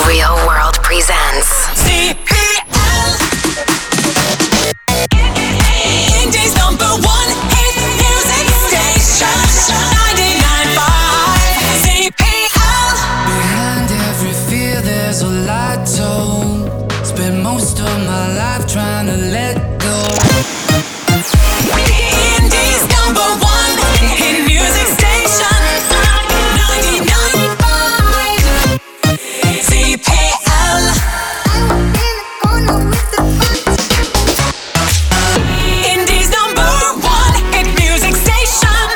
Real World presents CPL. Indies number one hit music station. 99.5 CPL. Behind every fear there's a light tone. Spend most of my life trying to let go. Indies number one hit music station. 99.5 CPL. Indies number one hit music station.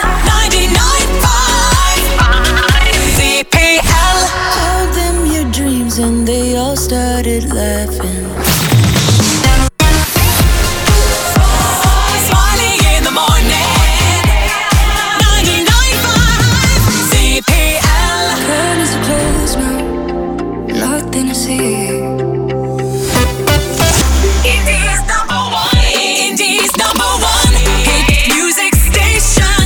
99.5 CPL. Told them your dreams and they all started laughing. Smiley in the morning. 99.5 CPL. Curtains are closed now, nothing to see. Indies number one. Indies number one hit music station.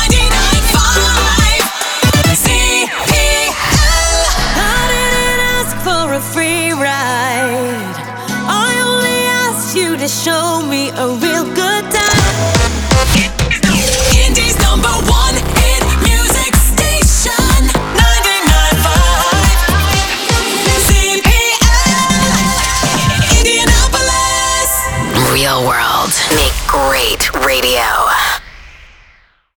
99.5 CPL. I didn't ask for a free ride. I only asked you to show me a real good